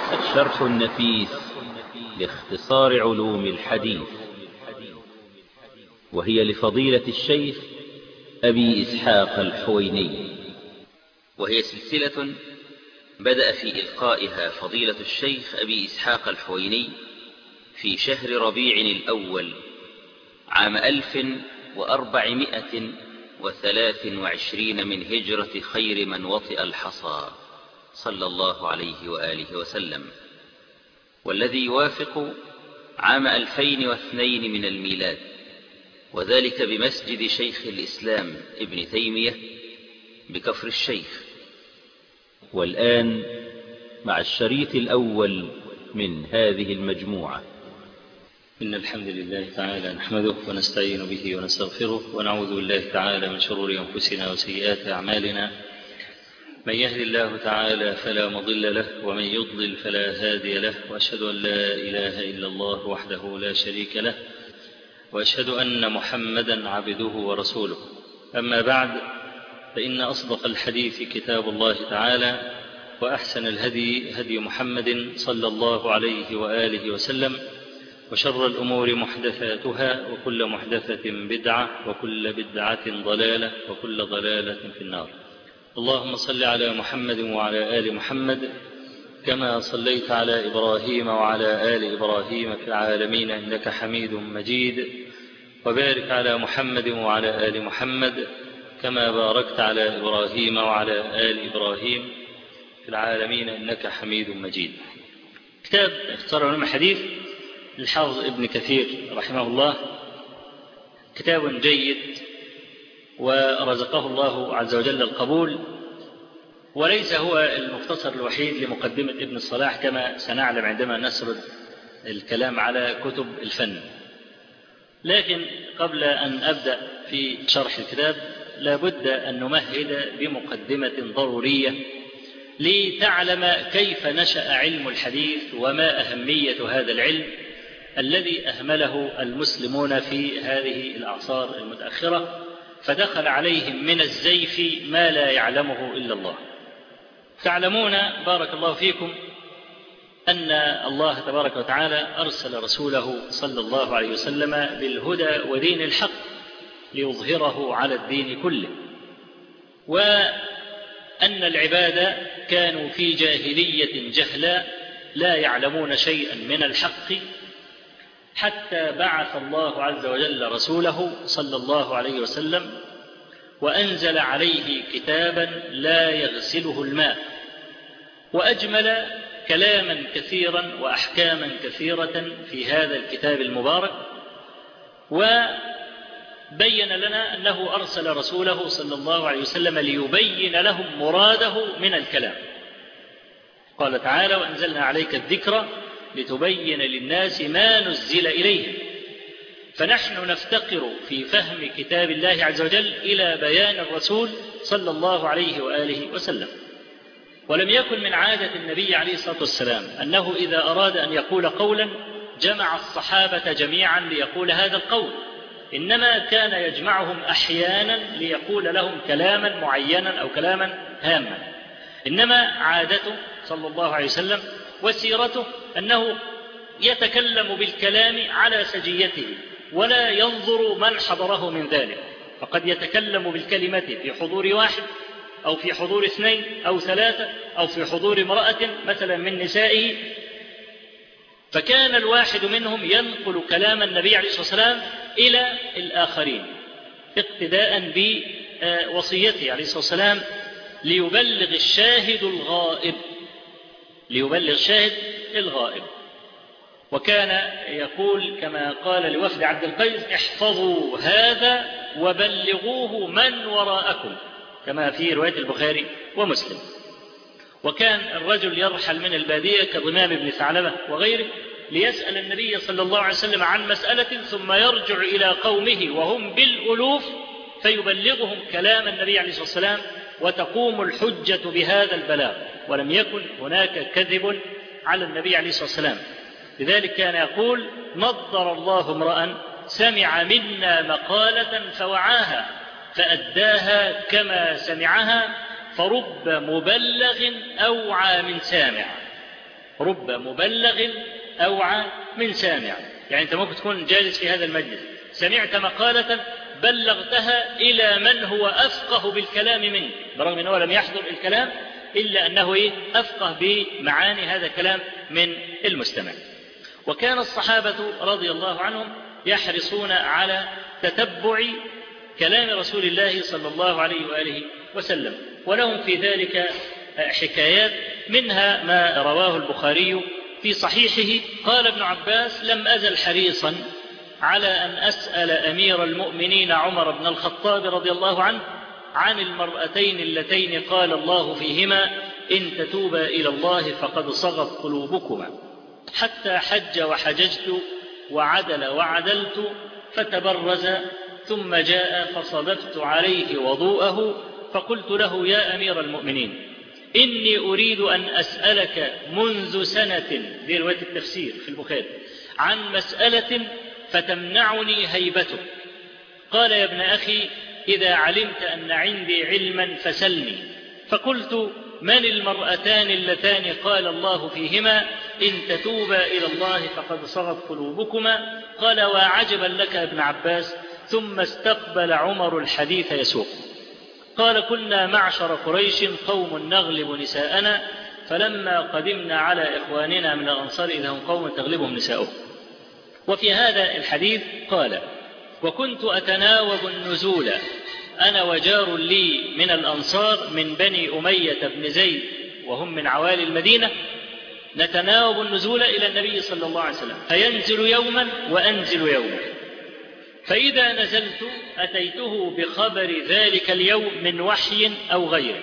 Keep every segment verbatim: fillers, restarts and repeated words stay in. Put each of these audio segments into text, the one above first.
الشرح النفيس لاختصار علوم الحديث، وهي لفضيلة الشيخ أبي إسحاق الحويني، وهي سلسلة بدأ في إلقائها فضيلة الشيخ أبي إسحاق الحويني في شهر ربيع الأول عام ألف وأربعمائة وثلاث وعشرين من هجرة خير من وطئ الحصى صلى الله عليه وآله وسلم، والذي يوافق عام ألفين واثنين من الميلاد، وذلك بمسجد شيخ الإسلام ابن تيمية بكفر الشيخ. والآن مع الشريط الأول من هذه المجموعة. إن الحمد لله تعالى نحمده ونستعين به ونستغفره، ونعوذ بالله تعالى من شرور أنفسنا وسيئات أعمالنا. من يهد الله تعالى فلا مضل له، ومن يضلل فلا هادي له، وأشهد أن لا إله إلا الله وحده لا شريك له، وأشهد أن محمدا عبده ورسوله. أما بعد، فإن أصدق الحديث كتاب الله تعالى، وأحسن الهدي هدي محمد صلى الله عليه وآله وسلم، وشر الأمور محدثاتها، وكل محدثة بدعة، وكل بدعة ضلالة، وكل ضلالة في النار. اللهم صل على محمد وعلى آل محمد كما صليت على إبراهيم وعلى آل إبراهيم في العالمين إنك حميد مجيد، وبارك على محمد وعلى آل محمد كما باركت على إبراهيم وعلى آل إبراهيم في العالمين إنك حميد مجيد. كتاب اختصار علوم الحديث للحافظ ابن كثير رحمه الله كتاب جيد، ورزقه الله عز وجل القبول، وليس هو المختصر الوحيد لمقدمة ابن الصلاح كما سنعلم عندما نسرد الكلام على كتب الفن. لكن قبل أن أبدأ في شرح الكتاب لابد أن نمهد بمقدمة ضرورية لتعلم كيف نشأ علم الحديث وما أهمية هذا العلم الذي أهمله المسلمون في هذه الأعصار المتأخرة، فدخل عليهم من الزيف ما لا يعلمه إلا الله. تعلمون بارك الله فيكم أن الله تبارك وتعالى أرسل رسوله صلى الله عليه وسلم بالهدى ودين الحق ليظهره على الدين كله، وأن العباد كانوا في جاهلية جهلاء لا يعلمون شيئا من الحق، حتى بعث الله عز وجل رسوله صلى الله عليه وسلم وأنزل عليه كتابا لا يغسله الماء، وأجمل كلاما كثيرا وأحكاما كثيرة في هذا الكتاب المبارك، وبين لنا أنه أرسل رسوله صلى الله عليه وسلم ليبين لهم مراده من الكلام. قال تعالى: وأنزلنا عليك الذكر لتبين للناس ما نزل إليهم. فنحن نفتقر في فهم كتاب الله عز وجل إلى بيان الرسول صلى الله عليه وآله وسلم. ولم يكن من عادة النبي عليه الصلاة والسلام أنه إذا أراد أن يقول قولا جمع الصحابة جميعا ليقول هذا القول، إنما كان يجمعهم أحيانا ليقول لهم كلاما معينا أو كلاما هاما. إنما عادته صلى الله عليه وسلم وسيرته أنه يتكلم بالكلام على سجيته ولا ينظر من حضره من ذلك، فقد يتكلم بالكلمة في حضور واحد أو في حضور اثنين أو ثلاثة أو في حضور امرأة مثلا من نسائه، فكان الواحد منهم ينقل كلام النبي عليه الصلاة والسلام إلى الآخرين اقتداء بوصيته عليه الصلاة والسلام ليبلغ الشاهد الغائب ليبلغ الشاهد الغائب. وكان يقول كما قال لوفد عبد القيس: احفظوا هذا وبلغوه من وراءكم، كما في رواية البخاري ومسلم. وكان الرجل يرحل من البادية كضمام بن ثعلبة وغيره ليسأل النبي صلى الله عليه وسلم عن مسألة، ثم يرجع إلى قومه وهم بالألوف فيبلغهم كلام النبي عليه الصلاة والسلام، وتقوم الحجة بهذا البلاغ، ولم يكن هناك كذب على النبي عليه الصلاة والسلام. لذلك كان يقول: نضر الله امرأ سمع منا مقالة فوعاها فأداها كما سمعها، فرب مبلغ أوعى من سامع. رب مبلغ أوعى من سامع. يعني أنت ممكن تكون جالس في هذا المجلس سمعت مقالة بلغتها إلى من هو أفقه بالكلام منك، برغم أنه لم يحضر الكلام إلا أنه إيه؟ أفقه بمعاني هذا الكلام من المستمع. وكان الصحابة رضي الله عنهم يحرصون على تتبع كلام رسول الله صلى الله عليه وآله وسلم، ولهم في ذلك حكايات، منها ما رواه البخاري في صحيحه قال ابن عباس: لم أزل حريصا على أن أسأل أمير المؤمنين عمر بن الخطاب رضي الله عنه عن المرأتين اللتين قال الله فيهما: إن تتوبا إلى الله فقد صغت قلوبكما، حتى حج وحججت وعدل وعدلت فتبرز، ثم جاء فصببت عليه وضوءه فقلت له: يا أمير المؤمنين، إني أريد أن أسألك منذ سنة، دي رواية التفسير في البخاري، عن مسألة فتمنعني هيبتك. قال: يا ابن أخي، إذا علمت أن عندي علما فسلني. فقلت: من المرأتان اللتان قال الله فيهما: إن تتوبا إلى الله فقد صغت قلوبكما؟ قال: وعجبا لك ابن عباس. ثم استقبل عمر الحديث يسوق. قال: كنا معشر قريش قوم نغلب نساءنا، فلما قدمنا على إخواننا من الأنصار إذا هم قوم تغلبهم نساؤهم. وفي هذا الحديث قال: وكنت أتناوب النزول أنا وجار لي من الأنصار من بني أمية بن زيد وهم من عوالي المدينة، نتناوب النزول إلى النبي صلى الله عليه وسلم، فينزل يوما وأنزل يوما، فإذا نزلت أتيته بخبر ذلك اليوم من وحي أو غيره،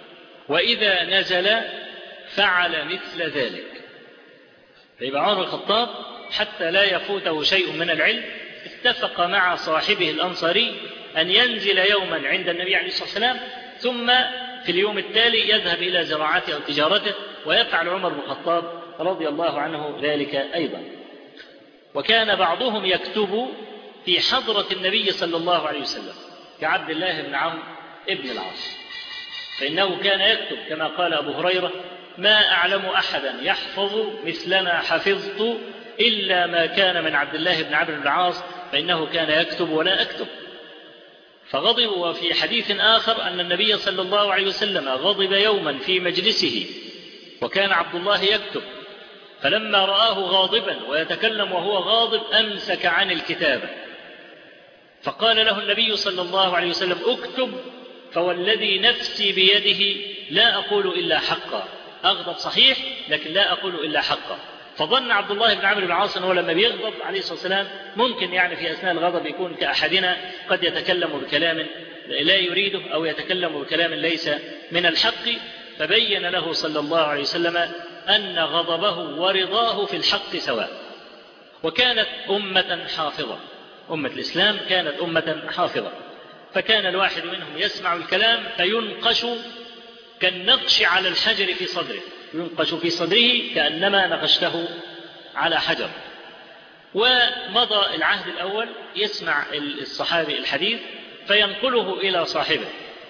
وإذا نزل فعل مثل ذلك. فيبقى عمر الخطاب حتى لا يفوته شيء من العلم اتفق مع صاحبه الأنصاري أن ينزل يوما عند النبي عليه الصلاة والسلام، ثم في اليوم التالي يذهب إلى زراعته أو تجارته، ويفعل عمر بن الخطاب رضي الله عنه ذلك أيضا. وكان بعضهم يكتب في حضرة النبي صلى الله عليه وسلم كعبد الله بن عمرو ابن العاص، فإنه كان يكتب كما قال أبو هريرة: ما أعلم أحدا يحفظ مثل ما حفظت إلا ما كان من عبد الله بن عمرو بن العاص، فإنه كان يكتب ولا أكتب. فغضب. وفي حديث آخر أن النبي صلى الله عليه وسلم غضب يوما في مجلسه وكان عبد الله يكتب، فلما رآه غاضبا ويتكلم وهو غاضب أمسك عن الكتابة، فقال له النبي صلى الله عليه وسلم: اكتب، فوالذي نفسي بيده لا أقول إلا حقا. أغضب صحيح لكن لا أقول إلا حقا. فظن عبد الله بن عمرو بن العاص أنه لما بيغضب عليه الصلاة والسلام ممكن يعني في أثناء الغضب يكون كأحدنا قد يتكلم بكلام لا يريده أو يتكلم بكلام ليس من الحق، فبين له صلى الله عليه وسلم أن غضبه ورضاه في الحق سواء. وكانت أمة حافظة، أمة الإسلام كانت أمة حافظة، فكان الواحد منهم يسمع الكلام فينقش كالنقش على الحجر في صدره، ينقش في صدره كأنما نقشته على حجر. ومضى العهد الأول يسمع الصحابي الحديث فينقله إلى صاحبه.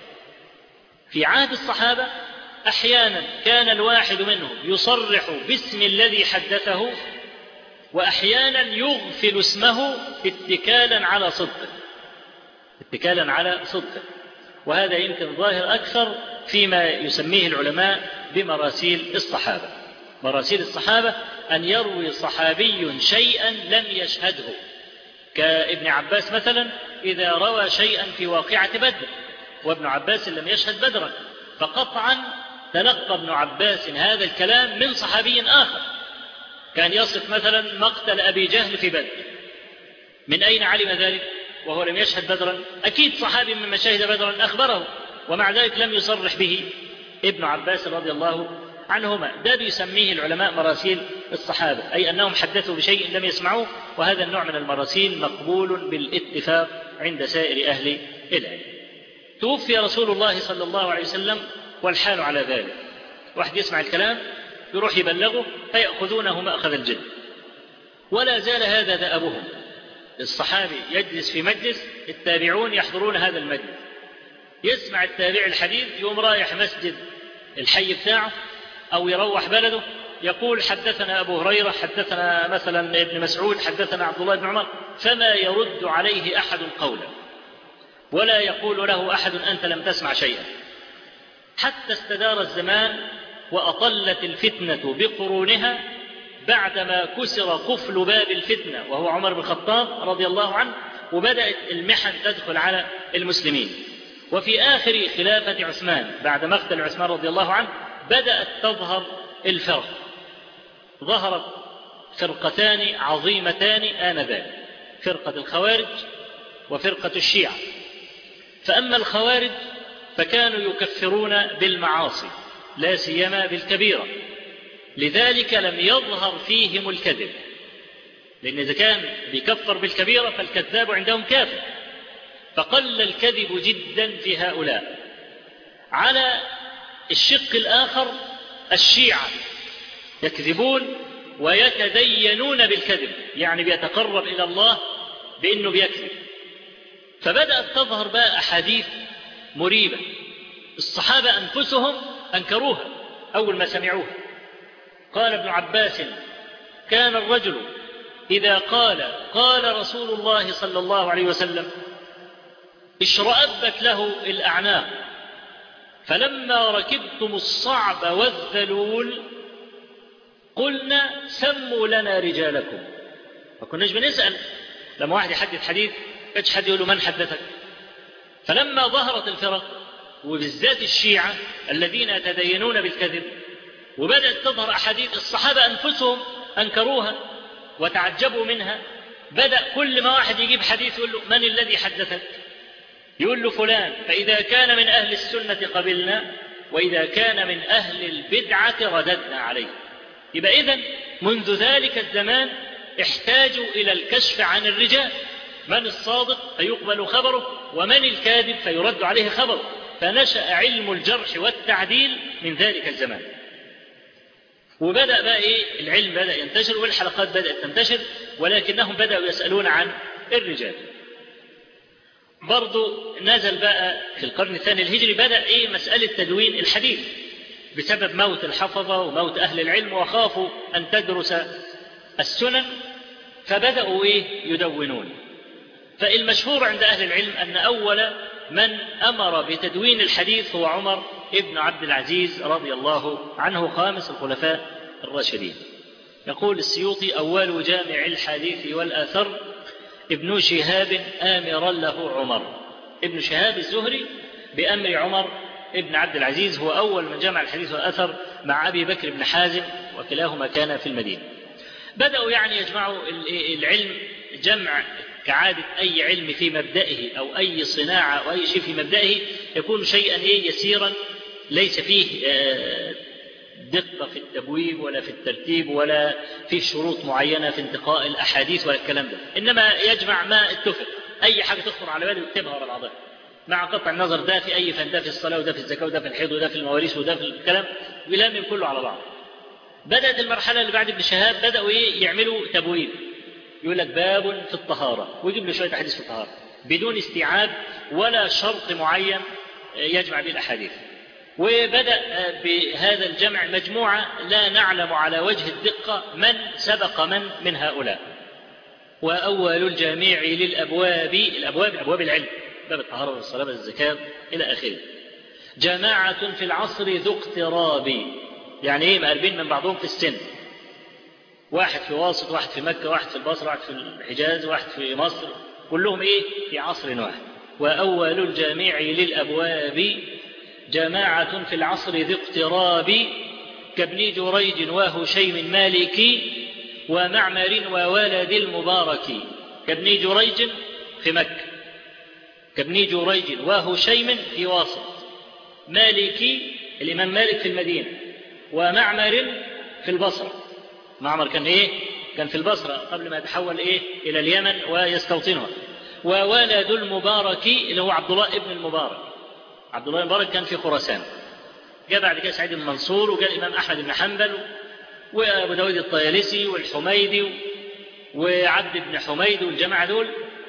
في عهد الصحابة أحيانا كان الواحد منهم يصرح باسم الذي حدثه، وأحيانا يغفل اسمه اتكالا على صدقه اتكالا على صدقه وهذا يمكن ظاهر أكثر فيما يسميه العلماء بمراسيل الصحابة. مراسيل الصحابة أن يروي صحابي شيئا لم يشهده، كابن عباس مثلا إذا روى شيئا في واقعة بدر، وابن عباس لم يشهد بدرا، فقطعا تلقى ابن عباس هذا الكلام من صحابي آخر. كان يصف مثلا مقتل أبي جهل في بدر، من أين علم ذلك وهو لم يشهد بدرا؟ أكيد صحابي ممن شهد بدرا أخبره، ومع ذلك لم يصرح به ابن عباس رضي الله عنهما. ده بيسميه العلماء مراسيل الصحابة، أي أنهم حدثوا بشيء لم يسمعوه، وهذا النوع من المراسيل مقبول بالاتفاق عند سائر أهل العلم. توفي رسول الله صلى الله عليه وسلم والحال على ذلك، واحد يسمع الكلام يروح يبلغه فيأخذونه مأخذ الجد، ولا زال هذا دأبهم. الصحابي يجلس في مجلس، التابعون يحضرون هذا المجلس، يسمع التابع الحديث يوم رايح مسجد الحي بتاعه أو يروح بلده يقول حدثنا أبو هريرة، حدثنا مثلا ابن مسعود، حدثنا عبد الله بن عمر، فما يرد عليه أحد قولا ولا يقول له أحد أنت لم تسمع شيئا، حتى استدار الزمان وأطلت الفتنة بقرونها بعدما كسر قفل باب الفتنة وهو عمر بن الخطاب رضي الله عنه، وبدأت المحن تدخل على المسلمين. وفي آخر خلافة عثمان بعد مقتل عثمان رضي الله عنه بدأت تظهر الفرق، ظهرت فرقتان عظيمتان آنذاك، فرقة الخوارج وفرقة الشيعة. فأما الخوارج فكانوا يكفرون بالمعاصي لا سيما بالكبيرة، لذلك لم يظهر فيهم الكذب، لأن إذا كان بيكفر بالكبيرة فالكذاب عندهم كافر، فقل الكذب جدا في هؤلاء. على الشق الآخر الشيعة يكذبون ويتدينون بالكذب، يعني بيتقرب إلى الله بأنه بيكذب. فبدأت تظهر بقى أحاديث مريبة الصحابة أنفسهم أنكروها أول ما سمعوها. قال ابن عباس كان الرجل إذا قال قال رسول الله صلى الله عليه وسلم اشرأبت له الأعناق، فلما ركبتم الصعب والذلول قلنا سموا لنا رجالكم. ما كناش بنسأل لما واحد يحدث حديث كانش حد يقول له من حدثك. فلما ظهرت الفرق وبالذات الشيعة الذين يتدينون بالكذب وبدأت تظهر أحاديث الصحابة أنفسهم أنكروها وتعجبوا منها، بدأ كل ما واحد يجيب حديث يقول له من الذي حدثك؟ يقول له فلان، فإذا كان من أهل السنة قبلنا وإذا كان من أهل البدعة رددنا عليه. يبقى إذن منذ ذلك الزمان احتاجوا إلى الكشف عن الرجال، من الصادق فيقبل خبره ومن الكاذب فيرد عليه خبره، فنشأ علم الجرح والتعديل من ذلك الزمان. وبدأ بقى إيه العلم بدأ ينتشر والحلقات بدأت تنتشر، ولكنهم بدأوا يسألون عن الرجال. برضو نزل بقى في القرن الثاني الهجري بدأ إيه مسألة تدوين الحديث بسبب موت الحفظة وموت أهل العلم، وخافوا أن تدرس السنن فبدأوا إيه يدونون. فالمشهور عند أهل العلم أن أول من أمر بتدوين الحديث هو عمر ابن عبد العزيز رضي الله عنه خامس الخلفاء الراشدين. يقول السيوطي أول جامع الحديث والآثر ابن شهاب آمرا له عمر. ابن شهاب الزهري بأمر عمر ابن عبد العزيز هو أول من جمع الحديث والأثر مع أبي بكر بن حازم، وكلاهما كان في المدينة. بدأوا يعني يجمعوا العلم جمع كعادة أي علم في مبدئه أو أي صناعة أو أي شيء في مبدئه يكون شيئا إيه يسيرا ليس فيه دقة في التبويب ولا في الترتيب ولا فيه شروط معينة في انتقاء الأحاديث ولا الكلام ده، إنما يجمع ما اتفق، أي حاجة تخطر على باله يكتبها ورا بعضها مع قطع النظر ده في أي فن، ده في الصلاة وده في الزكاة وده في الحيض وده في المواريث وده في الكلام، ويلمم كله على بعض. بدأت المرحلة اللي بعد ابن شهاب بدأوا إيه يعملوا تبويب، يقول لك باب في الطهارة ويجيب له شوية أحاديث في الطهارة بدون استيعاب ولا شرط معين يجمع به الأحاديث. وبدأ بهذا الجمع مجموعة لا نعلم على وجه الدقة من سبق من من هؤلاء. وأول الجميع للأبواب، الأبواب أبواب العلم، باب الطهارة والصلاة والزكاة إلى آخره، جماعة في العصر ذو اقتراب، يعني إيه مقربين من بعضهم في السن، واحد في واسط واحد في مكة واحد في البصرة واحد في الحجاز واحد في مصر، كلهم إيه في عصر واحد. وأول الجميع للأبواب جماعة في العصر ذي اقتراب كابن جريج وهشيم مالكي ومعمر وولد المبارك. كابن جريج في مكة، كابن جريج وهشيم في واسط، مالكي الإمام مالك في المدينة، ومعمر في البصرة. معمر كان إيه؟ كان في البصرة قبل ما يتحول إيه إلى اليمن ويستوطنها. وولد المبارك اللي هو عبد الله ابن المبارك، عبد الله المبارك كان في خراسان. جاء بعد كده سعيد المنصور، وجاء الإمام أحمد بن حنبل وأبو داود الطيالسي والحميدي وعبد بن حميد والجماعة دول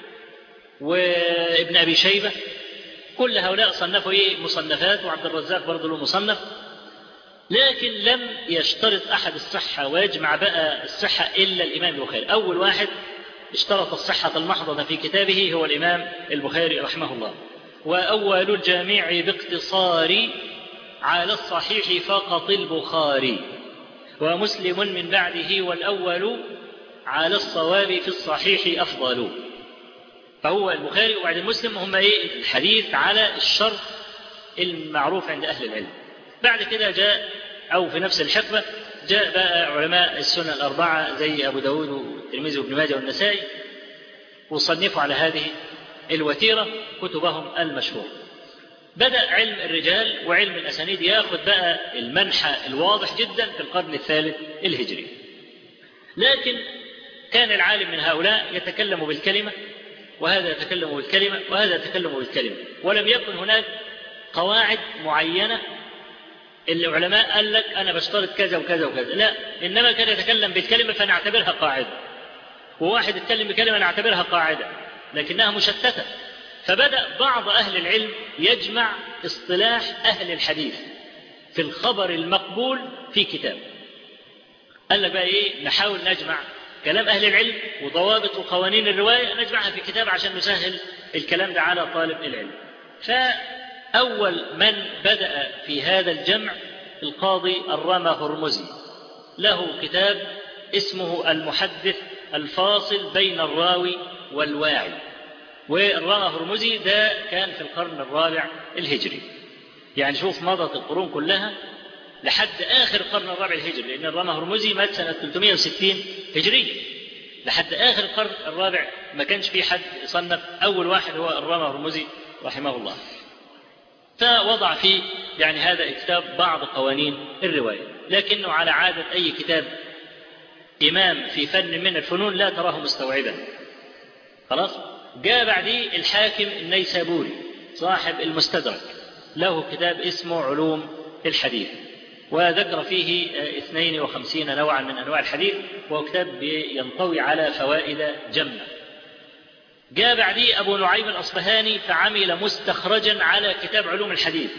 وابن أبي شيبة، كل هؤلاء صنفوا إيه مصنفات، وعبد الرزاق برضه له مصنف. لكن لم يشترط أحد الصحة ويجمع بقى الصحة إلا الإمام البخاري. أول واحد اشترط الصحة المحضة في كتابه هو الإمام البخاري رحمه الله. وأول الجامع باقتصار على الصحيح فقط البخاري، ومسلم من بعده والأول على الصواب في الصحيح أفضل. فهو البخاري وبعد المسلم هم إيه؟ الحديث على الشرط المعروف عند أهل العلم. بعد كده جاء أو في نفس الحقبة جاء بقى علماء السنة الأربعة زي أبو داود والترمذي وابن ماجه والنسائي، وصنفوا على هذه الوتيرة كتبهم المشهورة. بدأ علم الرجال وعلم الأسانيد يأخذ بقى المنحى الواضح جدا في القرن الثالث الهجري. لكن كان العالم من هؤلاء يتكلم بالكلمة، وهذا يتكلم بالكلمة، وهذا يتكلم بالكلمة، ولم يكن هناك قواعد معينة العلماء قال لك أنا بشترط كذا وكذا وكذا، لا، إنما كان يتكلم بالكلمة فنعتبرها قاعدة، وواحد يتكلم بكلمة نعتبرها قاعدة، لكنها مشتتة. فبدأ بعض أهل العلم يجمع اصطلاح أهل الحديث في الخبر المقبول في كتاب. قال لك بقى إيه، نحاول نجمع كلام أهل العلم وضوابط وقوانين الرواية نجمعها في كتاب عشان نسهل الكلام ده على طالب العلم. فأول من بدأ في هذا الجمع القاضي الرمى هرمزي، له كتاب اسمه المحدث الفاصل بين الراوي والواعي. والرمى هرمزي ده كان في القرن الرابع الهجري، يعني شوف مضت القرون كلها لحد آخر القرن الرابع الهجري، لأن الرمى هرمزي مات سنة ثلاثمائة وستين هجرية. لحد آخر القرن الرابع ما كانش في حد صنف، أول واحد هو الرمى هرمزي رحمه الله. فوضع فيه يعني هذا الكتاب بعض قوانين الرواية، لكنه على عادة أي كتاب إمام في فن من الفنون لا تراه مستوعبا. خلاص. جاء بعديه الحاكم النيسابوري صاحب المستدرك، له كتاب اسمه علوم الحديث، وذكر فيه اثنين وخمسين نوعا من أنواع الحديث، وهو كتاب ينطوي على فوائد جمة. جاء بعديه أبو نعيم الأصبهاني فعمل مستخرجا على كتاب علوم الحديث،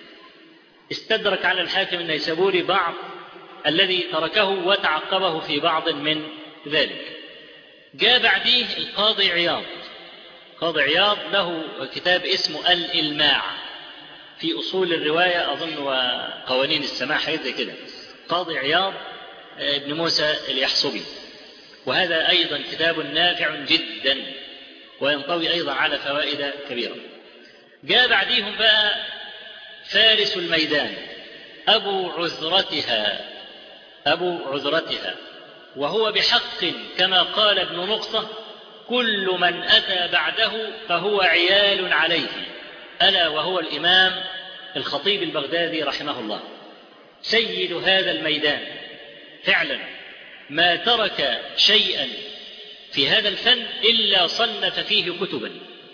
استدرك على الحاكم النيسابوري بعض الذي تركه وتعقبه في بعض من ذلك. جاء بعديه القاضي عياض، قاضي عياض له كتاب اسمه الإلماع في أصول الرواية أظن وقوانين السماع، حاجة زي كده، قاضي عياض ابن موسى اليحصبي، وهذا أيضا كتاب نافع جدا وينطوي أيضا على فوائد كبيرة. جاء بعديهم بقى فارس الميدان أبو عذرتها أبو عذرتها وهو بحق كما قال ابن نقطة كل من أتى بعده فهو عيال عليه، ألا وهو الإمام الخطيب البغدادي رحمه الله، سيد هذا الميدان فعلا، ما ترك شيئا في هذا الفن إلا صنف فيه كتبا،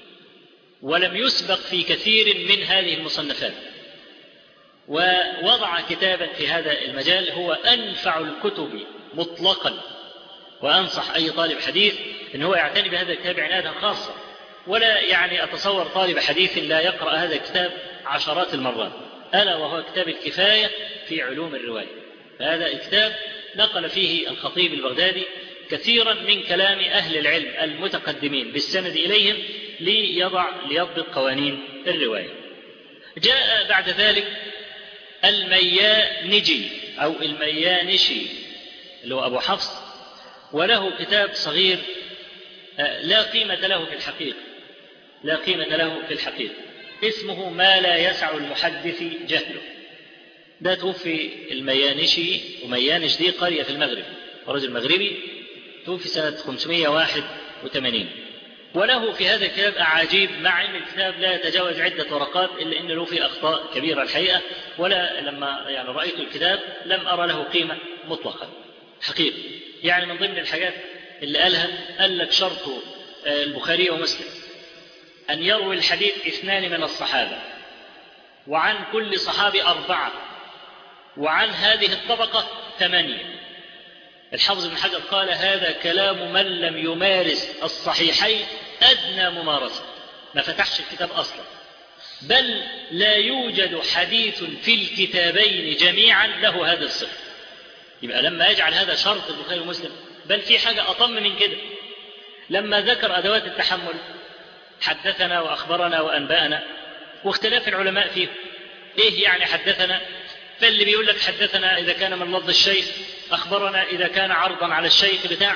ولم يسبق في كثير من هذه المصنفات. ووضع كتابا في هذا المجال هو أنفع الكتب مطلقا، وأنصح أي طالب حديث أن هو يعتني بهذا الكتاب عناية خاصة، ولا يعني أتصور طالب حديث لا يقرأ هذا الكتاب عشرات المرات، ألا وهو كتاب الكفاية في علوم الرواية. فهذا الكتاب نقل فيه الخطيب البغدادي كثيرا من كلام أهل العلم المتقدمين بالسند إليهم ليضع ليضبط قوانين الرواية. جاء بعد ذلك الميانجي أو الميانشي اللي هو أبو حفص، وله كتاب صغير لا قيمة له في الحقيقة لا قيمة له في الحقيقة اسمه ما لا يسع المحدث جهله. ده توفي الميانشي، وميانش دي قرية في المغرب، رجل مغربي، توفي سنة خمسمائة وواحد وثمانين. وله في هذا الكتاب أعاجيب، مع أن الكتاب لا يتجاوز عدة ورقات إلا أن له فيه أخطاء كبيرة الحقيقة، ولا لما يعني رأيت الكتاب لم أرى له قيمة مطلقا حقيقة. يعني من ضمن الحاجات اللي قالها، قال لك شرط البخاري ومسلم أن يروي الحديث اثنان من الصحابة، وعن كل صحابي أربعة، وعن هذه الطبقة ثمانية. الحافظ بن حجر قال هذا كلام من لم يمارس الصحيحين أدنى ممارسة، ما فتحش الكتاب أصلا، بل لا يوجد حديث في الكتابين جميعا له هذا الصفة. يبقى لما يجعل هذا شرط البخاري ومسلم، بل في حاجة أطم من كده، لما ذكر أدوات التحمل حدثنا وأخبرنا وأنبأنا واختلاف العلماء فيه. إيه يعني حدثنا؟ فاللي بيقول لك حدثنا إذا كان من لفظ الشيخ، أخبرنا إذا كان عرضا على الشيخ بتاع،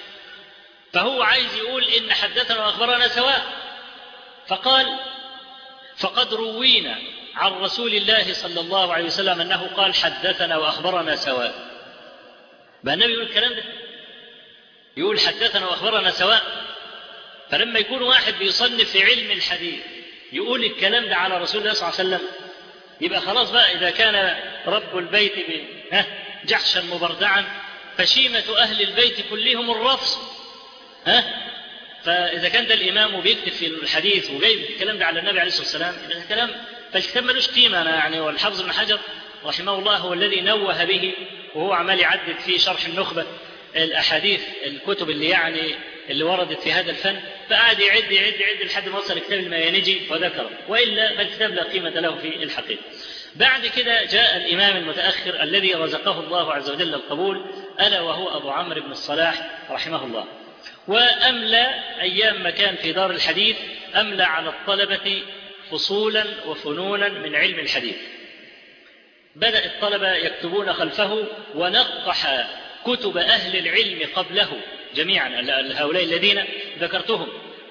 فهو عايز يقول إن حدثنا وأخبرنا سواء. فقال فقد روينا عن رسول الله صلى الله عليه وسلم أنه قال حدثنا وأخبرنا سواء. بقى النبي يقول الكلام ده، يقول حدثنا وأخبرنا سواء. فلما يكون واحد بيصنف في علم الحديث يقول الكلام ده على رسول الله صلى الله عليه وسلم، يبقى خلاص بقى إذا كان رب البيت جحشا مبردعا فشيمة أهل البيت كلهم الرفض. ها؟ فإذا كان ده الإمام وبيكتب في الحديث وجايب الكلام ده على النبي عليه الصلاة والسلام، إذا الكلام فالكتاب ملوش قيمة. أنا يعني والحافظ ابن حجر رحمه الله هو الذي نوه به، وهو عمال يعدد في شرح النخبة الأحاديث الكتب اللي يعني اللي وردت في هذا الفن، فقعد يعد يعد يعد لحد ما وصل كتاب الميانجي وذكره، وإلا فالكتاب لا قيمة له في الحقيقة. بعد كده جاء الإمام المتأخر الذي رزقه الله عز وجل القبول، ألا وهو أبو عمرو بن الصلاح رحمه الله. وأملى أيام ما كان في دار الحديث أملى على الطلبة فصولا وفنونا من علم الحديث. بدأ الطلبة يكتبون خلفه، ونقح كتب أهل العلم قبله جميعا هؤلاء الذين ذكرتهم،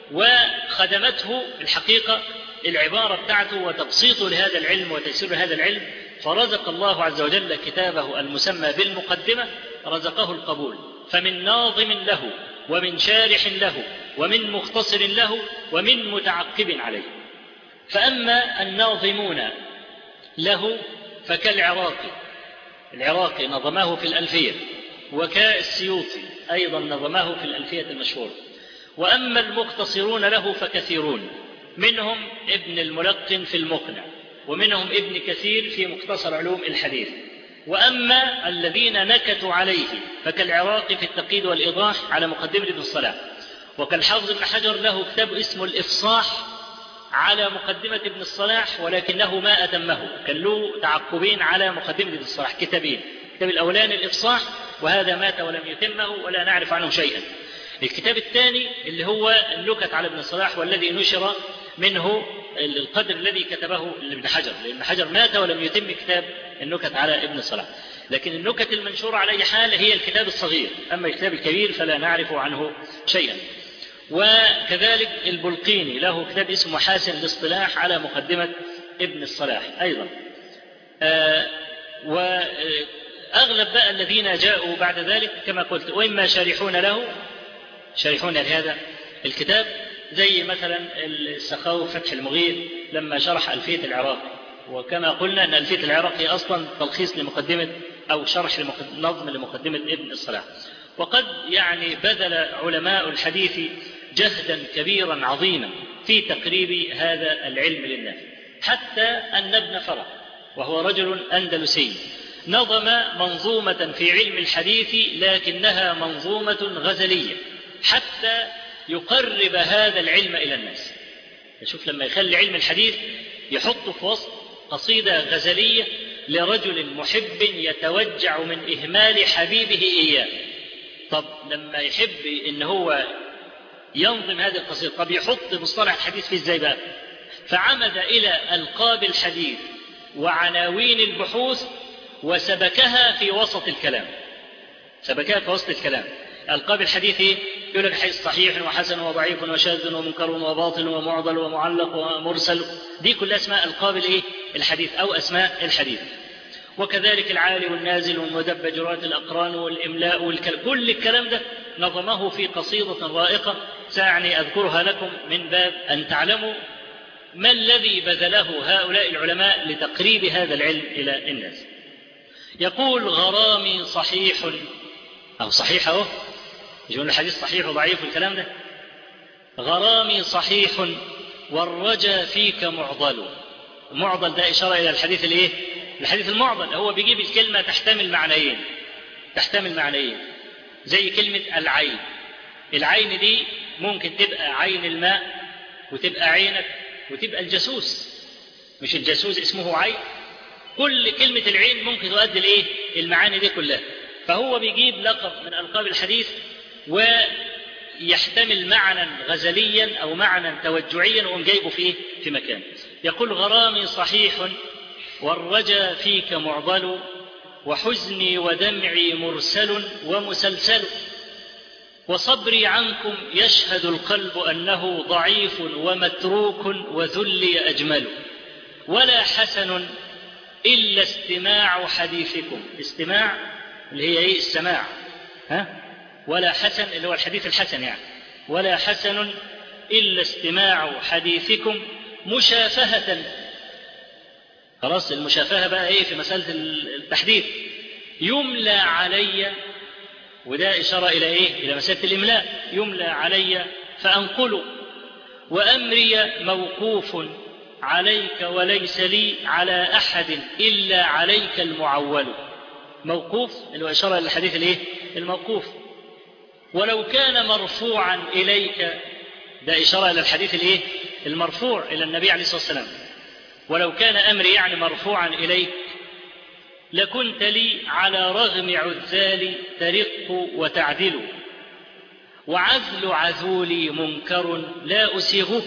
وخدمته الحقيقة العبارة بتاعته وتبسيطه لهذا العلم وتيسير هذا العلم. فرزق الله عز وجل كتابه المسمى بالمقدمة رزقه القبول، فمن ناظم له ومن شارح له ومن مختصر له ومن متعقب عليه. فأما الناظمون له فكالعراقي، العراقي نظمه في الألفية، وكالسيوطي أيضا نظمه في الألفية المشهورة. وأما المختصرون له فكثيرون، منهم ابن الملقن في المقنع، ومنهم ابن كثير في مختصر علوم الحديث. وأما الذين نكتوا عليه فكالعراقي في التقييد والإيضاح على مقدمة ابن الصلاح، وكالحافظ ابن حجر له كتاب اسمه الإفصاح على مقدمة ابن الصلاح، ولكنه ما أتمه، كان له تعقبين على مقدمة ابن الصلاح، كتابين، الكتاب الأولاني الإفصاح وهذا مات ولم يتمه ولا نعرف عنه شيئا. الكتاب الثاني اللي هو النكت على ابن الصلاح، والذي نشر منه القدر الذي كتبه ابن حجر، لأن ابن حجر مات ولم يتم كتاب النكت على ابن الصلاح. لكن النكت المنشورة على أي حال هي الكتاب الصغير، أما الكتاب الكبير فلا نعرف عنه شيئا. وكذلك البلقيني له كتاب اسمه محاسن الاصطلاح على مقدمة ابن الصلاح أيضا. آه وأغلب بقى الذين جاءوا بعد ذلك كما قلت، وإما شارحون له، شارحون لهذا الكتاب، زي مثلا السخاوي فتح المغيث لما شرح ألفية العراقي. وكما قلنا أن ألفية العراقي أصلا تلخيص لمقدمة أو شرح نظم لمقدمة ابن الصلاح. وقد يعني بذل علماء الحديث جهدا كبيرا عظيما في تقريب هذا العلم للناس، حتى أن ابن فرح وهو رجل أندلسي نظم منظومة في علم الحديث، لكنها منظومة غزلية حتى يقرب هذا العلم إلى الناس. شوف لما يخلي علم الحديث يحط في وسط قصيدة غزلية لرجل محب يتوجع من إهمال حبيبه إياه. طب لما يحب إن هو ينظم هذه القصيدة، طب يحط مصطلح الحديث في إزاي بقى؟ فعمد إلى ألقاب الحديث وعناوين البحوث وسبكها في وسط الكلام، سبكها في وسط الكلام. ألقاب الحديث إيه؟ يقول لك حديث صحيح وحسن وضعيف وشاذ ومنكر وباطل ومعضل ومعلق ومرسل، دي كلها اسماء ألقاب الإيه؟ الحديث أو أسماء الحديث. وكذلك العالي والنازل والمدبجرات الأقران والإملاء والكلام، كل الكلام ده نظمه في قصيدة رائقة ساعني أذكرها لكم من باب أن تعلموا ما الذي بذله هؤلاء العلماء لتقريب هذا العلم إلى الناس. يقول غرامي صحيح أو صحيح أهو، يقول الحديث صحيح وضعيف والكلام ده. غرامي صحيح والرجا فيك معضل. معضل ده إشارة إلى الحديث الإيه؟ الحديث المعضل، هو بيجيب الكلمة تحتمل معنيين، تحتمل معنيين زي كلمة العين. العين دي ممكن تبقى عين الماء وتبقى عينك وتبقى الجاسوس، مش الجاسوس اسمه عين؟ كل كلمة العين ممكن تؤدي لإيه؟ المعاني دي كلها. فهو بيجيب لقب من ألقاب الحديث ويحتمل معنى غزليا أو معنى توجعيا وهم جايبه فيه في مكان. يقول: غرامي صحيح والرجا فيك معضل، وحزني ودمعي مرسل ومسلسل، وصبري عنكم يشهد القلب أنه ضعيف ومتروك وذلي أجمل، ولا حسن إلا استماع حديثكم. استماع اللي هي إيه؟ السماع. ها؟ ولا حسن اللي هو الحديث الحسن يعني. ولا حسن إلا استماع حديثكم مشافهة. خلاص المشافهة بقى إيه في مسألة التحديث؟ يملى علي، وده إشارة إلى إيه؟ إلى مسألة الإملاء. يملى علي فأنقل، وأمري موقوف عليك وليس لي على أحد إلا عليك المعول. موقوف اللي هو إشارة إلى الحديث الإيه؟ الموقوف. ولو كان مرفوعا إليك، ده إشارة إلى الحديث الإيه؟ المرفوع إلى النبي عليه الصلاة والسلام. ولو كان أمري يعني مرفوعا إليك لكنت لي على رغم عذالي ترق وتعدل، وعذل عذولي منكر لا أسيغه،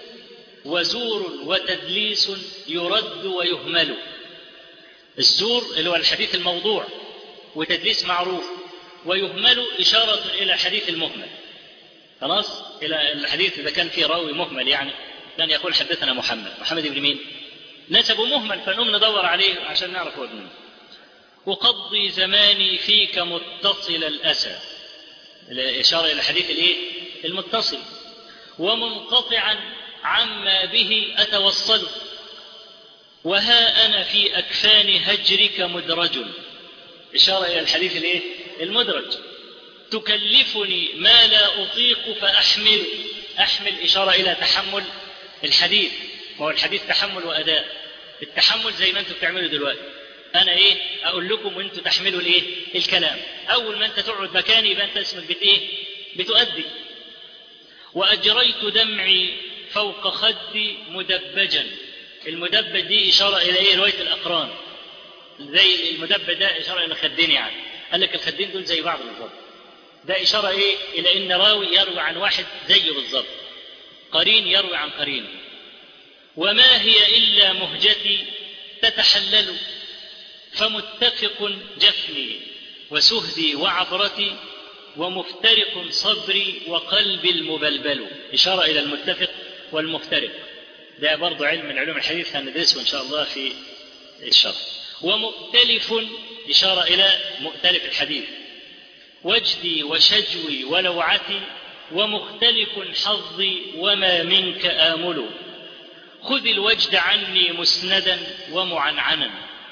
وزور وتدليس يرد ويهمل. الزور اللي هو الحديث الموضوع، وتدليس معروف، ويهمل إشارة إلى الحديث المهمل. خلاص إلى الحديث إذا كان فيه راوي مهمل، يعني كان يقول حدثنا محمد، محمد بن مين؟ نسبه مهمل، فنقوم ندور عليه عشان نعرف هو ابن مين. أقضي زماني فيك متصل الأسى، الإشارة إلى الحديث الإيه؟ المتصل. ومنقطعا عما به أتوصل، وها أنا في أكفان هجرك مدرج، إشارة إلى الحديث الإيه؟ المدرج. تكلفني ما لا أطيق فأحمل، أحمل إشارة إلى تحمل الحديث. ما هو الحديث تحمل وأداء. التحمل زي ما أنتم بتعملوا دلوقتي، أنا إيه؟ أقول لكم وأنتم تحملوا الإيه؟ الكلام. أول ما أنت تقعد مكاني يبقى أنت اسمك بت إيه؟ بتؤدي. وأجريت دمعي فوق خدي مدبجا، المدبج دي إشارة إلى إيه؟ رواية الأقران. زي المدبج ده إشارة إلى خدين، يعني قال لك الخدين دول زي بعض بالضبط. ده إشارة إيه؟ إلى إن راوي يروي عن واحد زيه بالضبط، قرين يروي عن قرين. وما هي إلا مهجتي تتحلل، فمتفق جفني وسهدي وعبرتي، ومفترق صبري وقلبي المبلبل، إشارة إلى المتفق والمفترق. ده برضو علم من علوم الحديث هندرسه إن شاء الله في الشرح. ومؤتلف إشارة إلى مؤتلف الحديث. وجدي وشجوي ولوعتي، ومختلف حظي وما منك آمل، خذ الوجد عني مسندا ومعنعنا،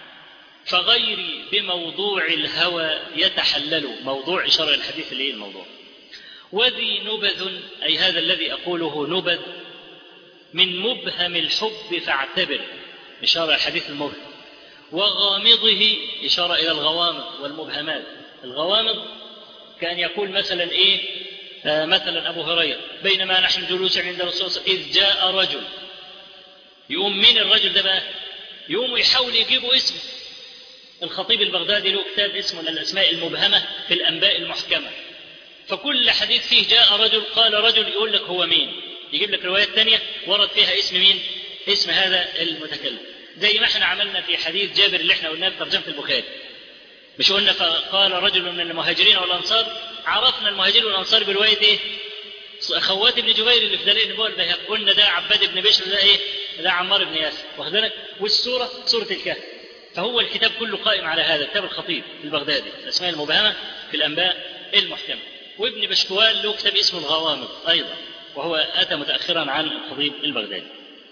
فغيري بموضوع الهوى يتحلل. موضوع إشارة إلى الحديث اللي هي الموضوع. وذي نبذ، أي هذا الذي أقوله نبذ، من مبهم الحب فاعتبر، إشارة إلى الحديث المبهم. وغامضه إشارة إلى الغوامض والمبهمات. الغوامض كان يقول مثلا إيه؟ آه مثلا أبو هريرة: بينما نحن جلوس عند الرسول صلى الله عليه وسلم إذ جاء رجل. يقوم مين الرجل ده بقى؟ يقوم يحاول يجيبوا اسمه. الخطيب البغدادي له كتاب اسمه الأسماء المبهمة في الأنباء المحكمة، فكل حديث فيه جاء رجل قال رجل يقول لك هو مين، يجيب لك روايات تانية ورد فيها اسم مين؟ اسم هذا المتكلم. زي ما احنا عملنا في حديث جابر اللي احنا قلناه في ترجمة البخاري، مش قلنا فقال رجل من المهاجرين والأنصار؟ عرفنا المهاجرين والأنصار برواية ايه؟ خوات بن جبير اللي في دليل النبوة البيهقي، قلنا ده عباد بن بشر، ده ايه؟ ده عمار بن ياسر، واخد بالك؟ والسورة سورة الكهف. فهو الكتاب كله قائم على هذا كتاب الخطيب البغدادي الأسماء المبهمة في الأنباء المحكمة. وابن بشكوال له كتاب اسمه الغوامض أيضا، وهو أتى متأخرا عن الخطيب البغدادي.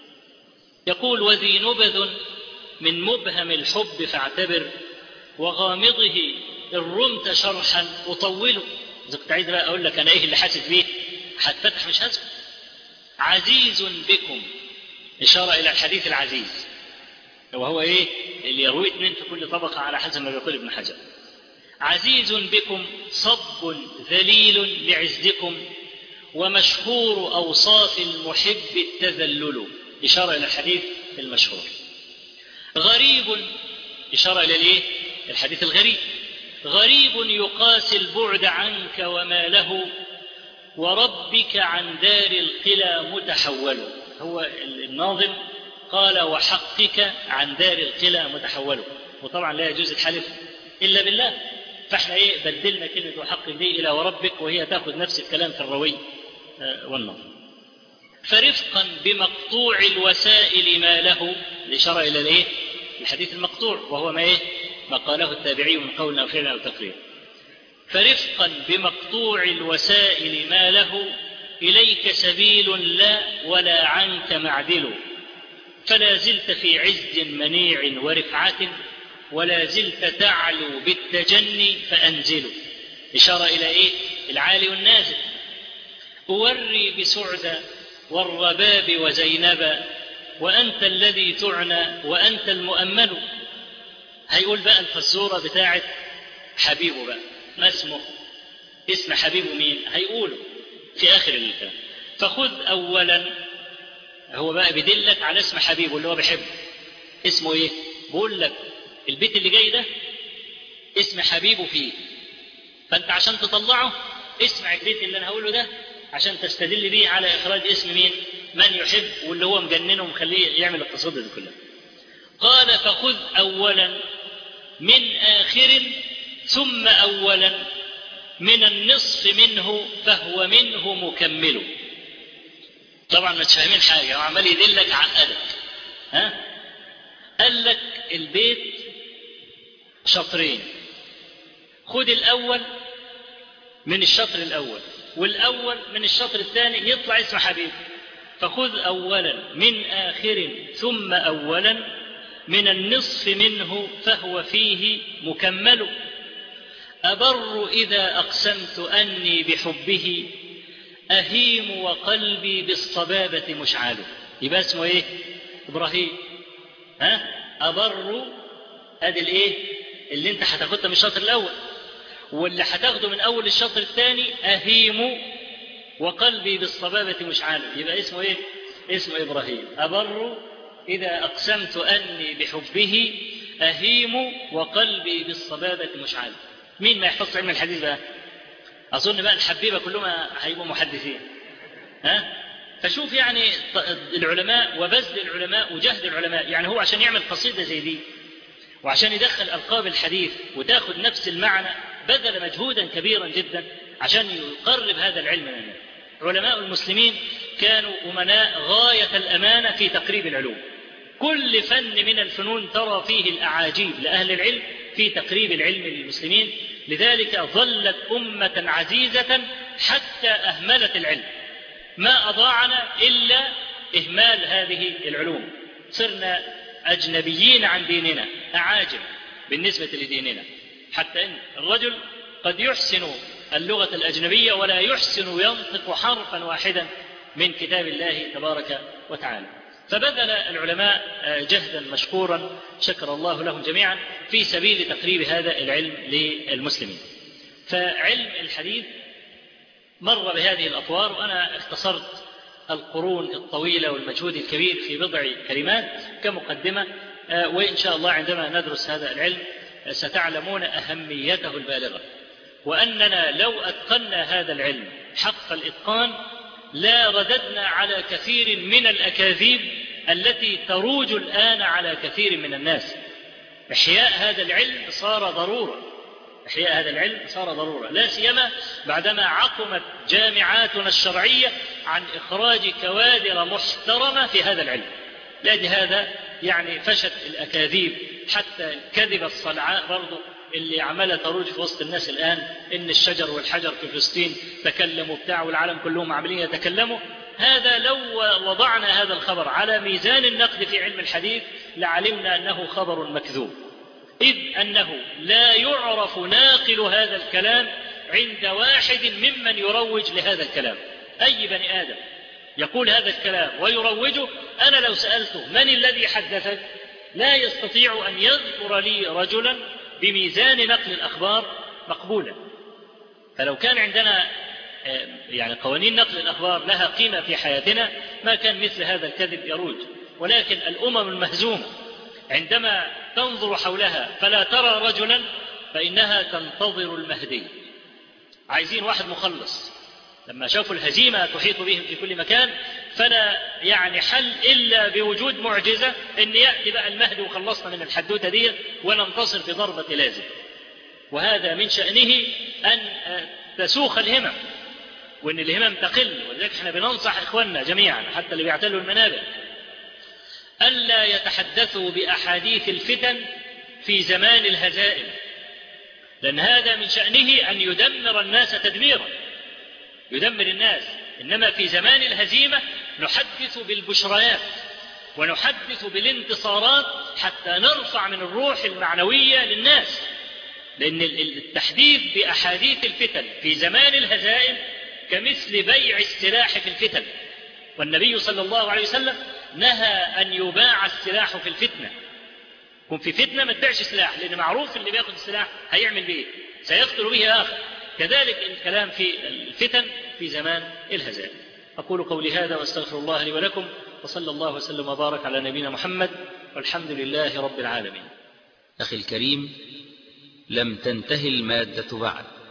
يقول: وذي نبذ من مبهم الحب فاعتبر، وغامضه إن رمت شرحا أطوله. إذا كنت عايز بقى أقول لك أنا إيه اللي حاسس بيه هتفتح مش هسكت. عزيز بكم، إشارة إلى الحديث العزيز، وهو إيه؟ اللي يروي اثنين في كل طبقة على حسب ما يقول ابن حجر. عزيز بكم صب ذليل لعزكم، ومشهور أوصاف المحب التذلل، إشارة إلى الحديث المشهور. غريب إشارة إلى الإيه؟ الحديث الغريب. غريب يقاسي البعد عنك وما له، وربك عن دار القلى متحول. هو الناظم قال وحقك عن دار القلى متحول، وطبعا لا يجوز الحلف إلا بالله، فاحنا ايه بدلنا كلمة وحقك دي إلى وربك، وهي تأخذ نفس الكلام في الروي والنظم. فرفقا بمقطوع الوسائل ما له، الإشارة إلى الايه؟ الحديث المقطوع، وهو ما ايه؟ ما قاله التابعي من قول أو فعل أو تقرير. فرفقا بمقطوع الوسائل ما له، إليك سبيل لا ولا عنك معدل، فلا زلت في عز منيع ورفعة، ولا زلت تعلو بالتجني فأنزل. إشارة إلى إيه؟ العالي والنازل. أوري بسعدى والرباب وزينبا، وأنت الذي تعنى وأنت المؤمل. هيقول بقى الفزورة بتاعت حبيبه بقى، ما اسمه؟ اسم حبيبه مين؟ هيقوله في آخر الكلام. فخذ أولا، هو بقى بيدلك على اسم حبيبه اللي هو بيحبه. اسمه ايه؟ بقول لك البيت اللي جاي ده اسم حبيبه فيه، فانت عشان تطلعه اسمع البيت اللي انا هقوله ده عشان تستدل بيه على اخراج اسم مين؟ من يحب، واللي هو مجننه ومخليه يعمل القصيدة دي كلها. قال فخذ اولا من اخر، ثم اولا من النصف منه، فهو منه مكمل. طبعا ما تفهمين حاجة، وعمال يدلك عقدك. ها؟ قال لك البيت شطرين، خد الأول من الشطر الأول والأول من الشطر الثاني، يطلع اسم حبيب. فخذ أولا من آخر، ثم أولا من النصف منه، فهو فيه مكمل. أبر إذا أقسمت أني بحبه، أهيم وقلبي بالصبابة مشعل. يبقى اسمه ايه؟ إبراهيم. ها؟ أبر ادي الايه اللي انت هتاخدها من الشطر الأول، واللي هتاخده من أول الشطر الثاني أهيم وقلبي بالصبابة مشعل. يبقى اسمه ايه؟ اسمه إبراهيم. أبر إذا أقسمت أني بحبه، أهيم وقلبي بالصبابة مشعل. مين ما يحفظ علم الحديث بقى؟ أظن بقى الحبيبة كلهم هيبقوا محدثين. ها؟ فشوف يعني العلماء وبذل العلماء وجهد العلماء. يعني هو عشان يعمل قصيدة زي دي وعشان يدخل ألقاب الحديث وتاخد نفس المعنى، بذل مجهودا كبيرا جدا عشان يقرب هذا العلم لنا. علماء المسلمين كانوا أمناء غاية الأمانة في تقريب العلوم. كل فن من الفنون ترى فيه الأعاجيب لأهل العلم في تقريب العلم للمسلمين. لذلك ظلت أمة عزيزة حتى أهملت العلم، ما أضاعنا إلا إهمال هذه العلوم. صرنا أجنبيين عن ديننا، أعاجم بالنسبة لديننا، حتى إن الرجل قد يحسن اللغة الأجنبية ولا يحسن ينطق حرفا واحدا من كتاب الله تبارك وتعالى. فبذل العلماء جهدا مشكورا شكر الله لهم جميعا في سبيل تقريب هذا العلم للمسلمين. فعلم الحديث مر بهذه الأطوار، وأنا اختصرت القرون الطويلة والمجهود الكبير في بضع كلمات كمقدمة، وإن شاء الله عندما ندرس هذا العلم ستعلمون أهميته البالغة، وأننا لو أتقنا هذا العلم حق الإتقان لا رددنا على كثير من الأكاذيب التي تروج الآن على كثير من الناس. إحياء هذا العلم صار ضرورة، إحياء هذا العلم صار ضرورة، لا سيما بعدما عقمت جامعاتنا الشرعية عن إخراج كوادر محترمة في هذا العلم. لهذا يعني فشت الأكاذيب، حتى الكذبة الصلعاء برضو اللي عمالة تروج في وسط الناس الآن، إن الشجر والحجر في فلسطين تكلموا بتاع والعالم كلهم عاملين يتكلموا. هذا لو وضعنا هذا الخبر على ميزان النقد في علم الحديث لعلمنا أنه خبر مكذوب، إذ أنه لا يعرف ناقل هذا الكلام عند واحد ممن يروج لهذا الكلام. أي بني آدم يقول هذا الكلام ويروجه، أنا لو سألته من الذي حدثك لا يستطيع أن يذكر لي رجلا بميزان نقل الأخبار مقبولا. فلو كان عندنا يعني قوانين نقل الأخبار لها قيمة في حياتنا ما كان مثل هذا الكذب يروج. ولكن الأمم المهزومة عندما تنظر حولها فلا ترى رجلا فإنها تنتظر المهدي. عايزين واحد مخلص، لما شافوا الهزيمة تحيط بهم في كل مكان فلا يعني حل إلا بوجود معجزة إن يأتي بقى المهدي وخلصنا من الحدوتة دي وننتصر في ضربة لازم. وهذا من شأنه أن تسوخ الهمم وأن الهمم تقل. ولذلك احنا بننصح إخواننا جميعا حتى اللي بيعتلوا المنابر ألا يتحدثوا بأحاديث الفتن في زمان الهزائم، لأن هذا من شأنه أن يدمر الناس تدميرا، يدمر الناس. إنما في زمان الهزيمة نحدث بالبشريات ونحدث بالانتصارات حتى نرفع من الروح المعنوية للناس. لأن التحديث بأحاديث الفتن في زمان الهزائم كمثل بيع السلاح في الفتن، والنبي صلى الله عليه وسلم نهى أن يباع السلاح في الفتنة. كن في فتنة ما تبيعش سلاح، لأن معروف اللي بياخد السلاح هيعمل به، سيقتل به آخر. كذلك الكلام في الفتن في زمان الهزائم. أقول قولي هذا وأستغفر الله لي ولكم، وصلى الله وسلم وبارك على نبينا محمد، والحمد لله رب العالمين. أخي الكريم، لم تنتهي المادة بعد،